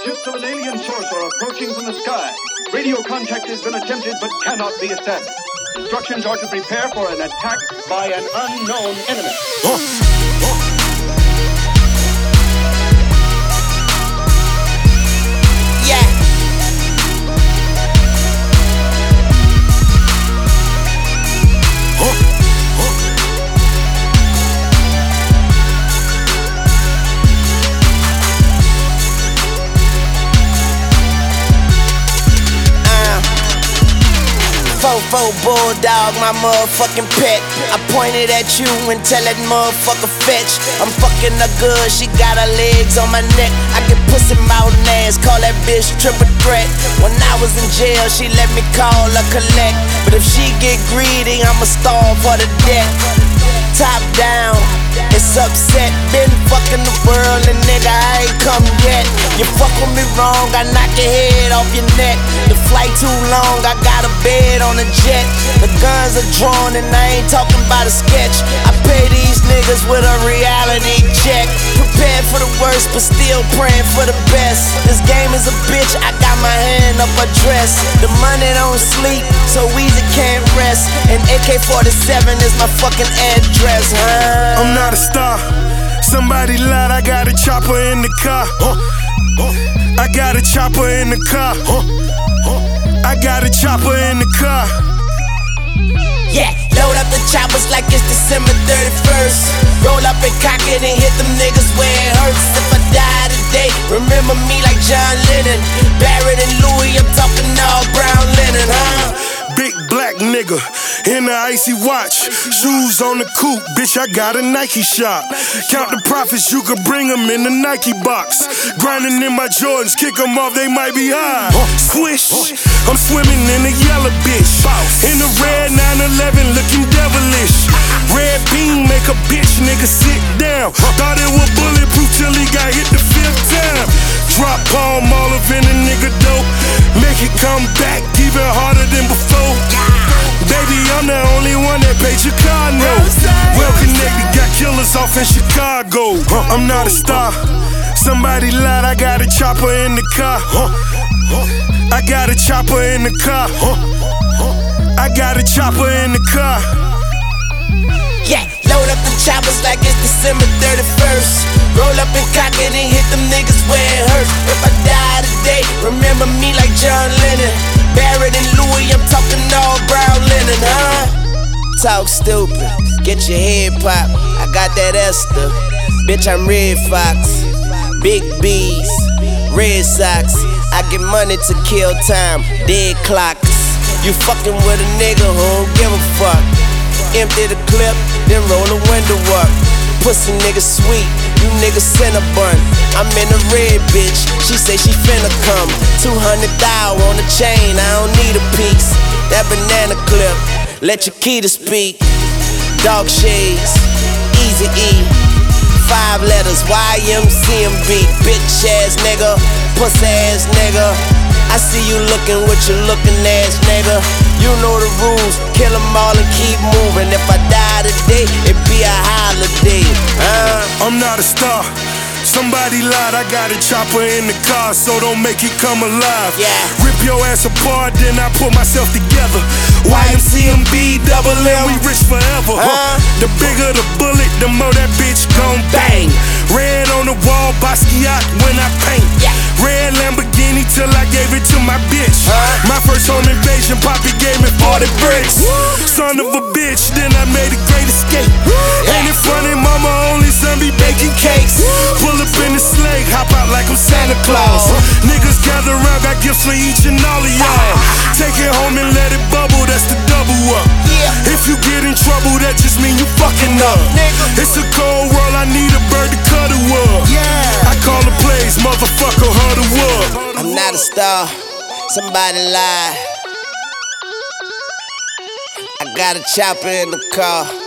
Ships of an alien source are approaching from the sky. Radio contact has been attempted but cannot be established. Instructions are to prepare for an attack by an unknown enemy. Fofo bulldog, my motherfucking pet. I pointed at you and tell that motherfucker fetch. I'm fucking her good, she got her legs on my neck. I get pussy mouth and ass, call that bitch triple threat. When I was in jail, she let me call her collect. But if she get greedy, I'ma starve for the debt. Top down, it's upset. Been fucking the world and nigga, I ain't come yet. You fuck with me wrong, I knock your head off your neck. The flight too long, I got a bed on a jet. The guns are drawn and I ain't talking about a sketch. I pay these niggas with a reality check. Prepared for the worst, but still praying for the best. This game is a bitch, I got my hand up her dress. The money don't sleep, so easy can't rest. And AK-47 is my fucking address, huh? I'm not a star. Somebody lied, I got a chopper in the car. I got a chopper in the car. I got a chopper in the car. Yeah, load up the choppers like it's December 31st. Roll up and cock it and hit them niggas where it hurts. If I die today, remember me like John Lennon. Barrett and Louis, I'm talking all brown linen, huh? Big black nigga in the icy watch. Shoes on the coupe, bitch, I got a Nike shop. Count the profits, you could bring them in the Nike box. Grinding in my Jordans, kick them off, they might be high. Swish, I'm swimming in the yellow bitch. In the red 911, looking devilish. Red beam make a bitch nigga sit down. Thought it was bulletproof till he got hit the 5th time. Drop palm olive in a nigga dope. Make it come back even harder than before. Baby, I'm the only one that paid your car note. Well connected, got killers off in Chicago. I'm not a star. Somebody lied, I got a chopper in the car. I got a chopper in the car. I got a chopper in the car. Yeah, load up the choppers like it's December 31st. Roll up and cock it and hit them niggas where it hurts. If I die today, remember me like John Lennon. Barrett and Louis, I'm talking all brown linen, huh? Talk stupid, get your head popped. I got that Esther, bitch, I'm Red Fox. Big B's, Red Sox. I get money to kill time, dead clocks. You fucking with a nigga who don't give a fuck. Empty the clip, then roll the window up. Pussy nigga sweet, you niggas Cinnabon. I'm in a red bitch, she say she finna come. 200,000 on the chain, I don't need a piece. That banana clip, let your key to speak. Dog shades, Easy E. 5 letters, YMCMB. Bitch ass nigga, pussy ass nigga. I see you looking with your looking ass nigga. You know the rules, kill them all and keep moving. If I die today, it be a holiday, huh? I'm not a star. Somebody lied, I got a chopper in the car, so don't make it come alive. Yeah. Rip your ass apart, then I put myself together. YMCMB, double M, we rich forever. The bigger the bullet, the more that bitch gon' bang. Red on the wall, Basquiat when I paint. Yeah. Red Lamborghini till I gave it to my bitch. My first home invasion, Poppy gave me 40 bricks. Son of a bitch, then I made a great escape. Ain't it funny, mama only son be baking cakes. Pull up in the sleigh, hop out like I'm Santa Claus. Niggas gather around, got gifts for each and all of y'all. Take it home and let it bubble, that's the double up. If you get in trouble, that just mean you fucking up. It's a cold world, I need a bird to cut a wood. I call the plays, motherfucker, hard the wood. I'm not a star, somebody lied. I got a chopper in the car.